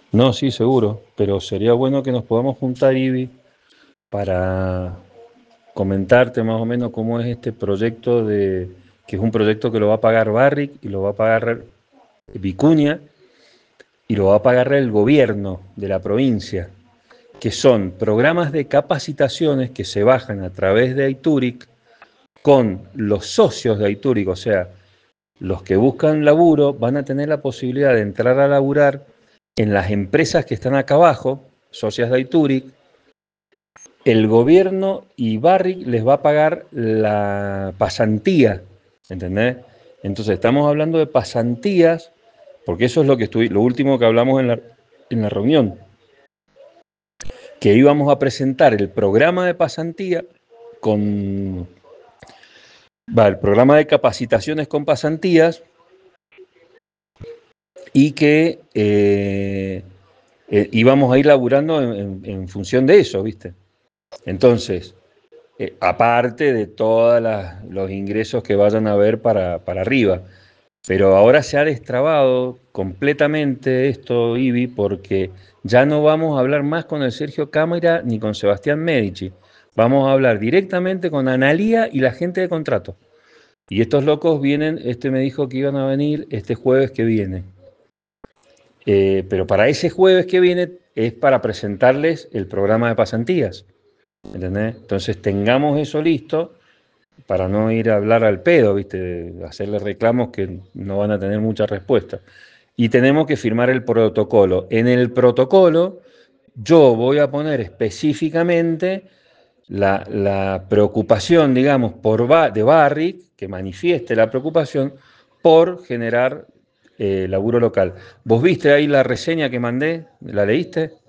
No, sí, seguro, pero sería bueno que nos podamos juntar, Ivi, para comentarte más o menos cómo es este proyecto que es un proyecto que lo va a pagar Barrick y lo va a pagar Vicuña y lo va a pagar el gobierno de la provincia, que son programas de capacitaciones que se bajan a través de Aituric con los socios de Aituric, o sea, los que buscan laburo van a tener la posibilidad de entrar a laburar en las empresas que están acá abajo, socias de Aituric. El gobierno y Barrick les va a pagar la pasantía, ¿entendés? Entonces estamos hablando de pasantías, porque eso es lo último que hablamos en la reunión, que íbamos a presentar el programa de pasantía con el programa de capacitaciones con pasantías y que íbamos a ir laburando en función de eso, ¿viste? Entonces, aparte de todos los ingresos que vayan a haber para arriba. Pero ahora se ha destrabado completamente esto, Ibi, porque ya no vamos a hablar más con el Sergio Cámara ni con Sebastián Medici. Vamos a hablar directamente con Analía y la gente de contrato. Y estos locos vienen, este me dijo que iban a venir este jueves que viene. Pero para ese jueves que viene es para presentarles el programa de pasantías. ¿Entendés? Entonces tengamos eso listo para no ir a hablar al pedo, ¿viste? Hacerle reclamos que no van a tener mucha respuesta. Y tenemos que firmar el protocolo. En el protocolo yo voy a poner específicamente la preocupación, digamos, de Barrick, que manifieste la preocupación por generar laburo local. ¿Vos viste ahí la reseña que mandé? ¿La leíste?